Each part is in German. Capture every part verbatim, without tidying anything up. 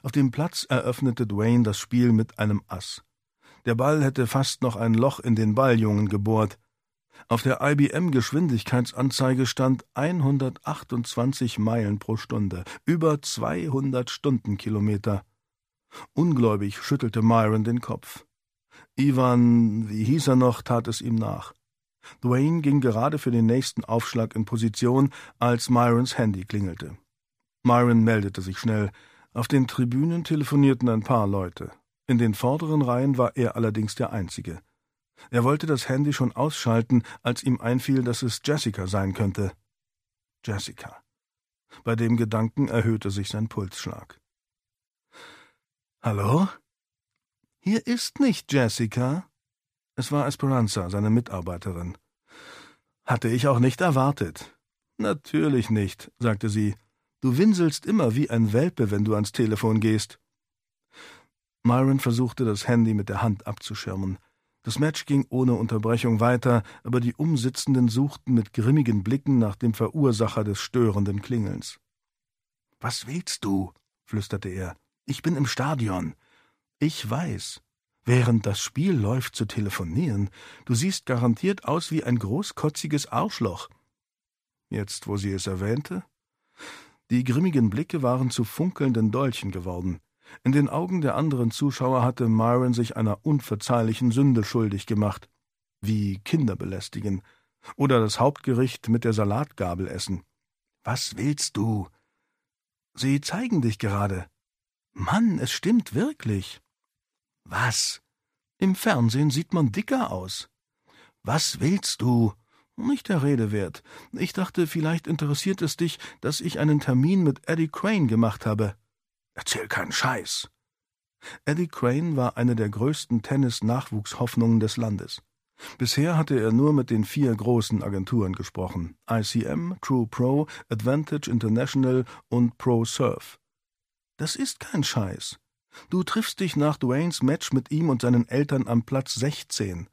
Auf dem Platz eröffnete Dwayne das Spiel mit einem Ass. Der Ball hätte fast noch ein Loch in den Balljungen gebohrt. Auf der I B M-Geschwindigkeitsanzeige stand hundertachtundzwanzig Meilen pro Stunde, über zweihundert Stundenkilometer. Ungläubig schüttelte Myron den Kopf. Ivan, wie hieß er noch, tat es ihm nach. Dwayne ging gerade für den nächsten Aufschlag in Position, als Myrons Handy klingelte. Myron meldete sich schnell. Auf den Tribünen telefonierten ein paar Leute. In den vorderen Reihen war er allerdings der Einzige. Er wollte das Handy schon ausschalten, als ihm einfiel, dass es Jessica sein könnte. Jessica. Bei dem Gedanken erhöhte sich sein Pulsschlag. »Hallo? Hier ist nicht Jessica.« Es war Esperanza, seine Mitarbeiterin. »Hatte ich auch nicht erwartet.« »Natürlich nicht«, sagte sie. »Du winselst immer wie ein Welpe, wenn du ans Telefon gehst.« Myron versuchte, das Handy mit der Hand abzuschirmen. Das Match ging ohne Unterbrechung weiter, aber die Umsitzenden suchten mit grimmigen Blicken nach dem Verursacher des störenden Klingelns. »Was willst du?« flüsterte er. »Ich bin im Stadion.« »Ich weiß. Während das Spiel läuft, zu telefonieren. Du siehst garantiert aus wie ein großkotziges Arschloch.« Jetzt, wo sie es erwähnte? Die grimmigen Blicke waren zu funkelnden Dolchen geworden. In den Augen der anderen Zuschauer hatte Myron sich einer unverzeihlichen Sünde schuldig gemacht, wie Kinder belästigen oder das Hauptgericht mit der Salatgabel essen. »Was willst du?« »Sie zeigen dich gerade.« »Mann, es stimmt wirklich.« »Was?« »Im Fernsehen sieht man dicker aus.« »Was willst du?« »Nicht der Rede wert. Ich dachte, vielleicht interessiert es dich, dass ich einen Termin mit Eddie Crane gemacht habe.« »Erzähl keinen Scheiß.« Eddie Crane war eine der größten Tennis-Nachwuchshoffnungen des Landes. Bisher hatte er nur mit den vier großen Agenturen gesprochen: I C M, True Pro, Advantage International und Pro Surf. »Das ist kein Scheiß. Du triffst dich nach Dwaynes Match mit ihm und seinen Eltern am Platz sechzehn.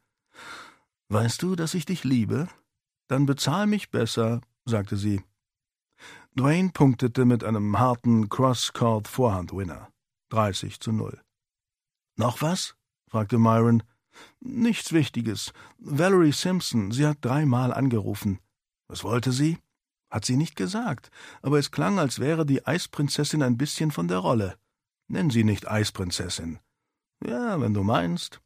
Weißt du, dass ich dich liebe? Dann bezahl mich besser«, sagte sie. Dwayne punktete mit einem harten Cross-Court-Vorhand-Winner. dreißig zu null. »Noch was?« fragte Myron. »Nichts Wichtiges. Valerie Simpson, sie hat dreimal angerufen.« »Was wollte sie?« »Hat sie nicht gesagt, aber es klang, als wäre die Eisprinzessin ein bisschen von der Rolle.« »Nenn sie nicht Eisprinzessin.« »Ja, wenn du meinst.«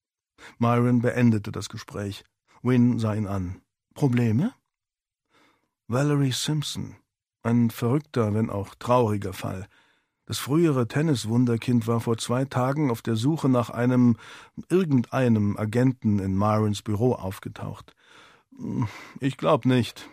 Myron beendete das Gespräch. Wynne sah ihn an. »Probleme?« Valerie Simpson. Ein verrückter, wenn auch trauriger Fall. Das frühere Tenniswunderkind war vor zwei Tagen auf der Suche nach einem, irgendeinem Agenten in Myrons Büro aufgetaucht. »Ich glaub nicht«,